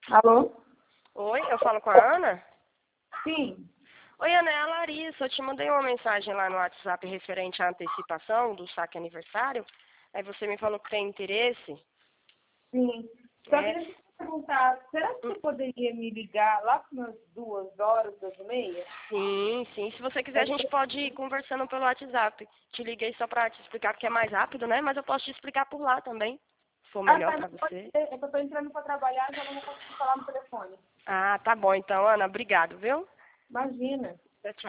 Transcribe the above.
Alô? Oi, eu falo com a Ana? Sim, Oi, Ana, é a Larissa. Eu te mandei uma mensagem lá no WhatsApp referente à antecipação do saque aniversário. Aí você me falou que tem interesse. sim. Só que É, deixa eu te perguntar, será que hum, você poderia me ligar lá para umas 2 horas, 2h30? sim, sim. Se você quiser, a É gente que- pode ir conversando pelo WhatsApp. Te liguei só pra te explicar porque é mais rápido, né? Mas eu posso te explicar por lá também, se for Ah, melhor tá, pra não pode você. ser. É que eu tô entrando para trabalhar, já não vou conseguir falar no telefone. Ah, tá bom então, Ana. Obrigado, viu? Imagina. Tchau, tchau.